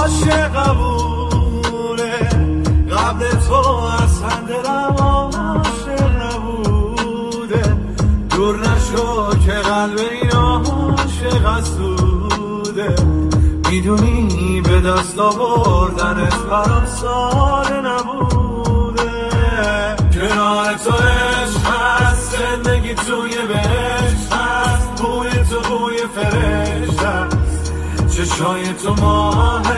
عاشق بوده، قبل تو اصلا دلم عاشق نبوده. دور نشو که قلب این عاشق اسوده، میدونی به دست آوردنت برام ساده نبوده. کنار تو عشق هست، زندگی توی بهشت هست، بوی تو بوی فرشته است، چشای تو ماه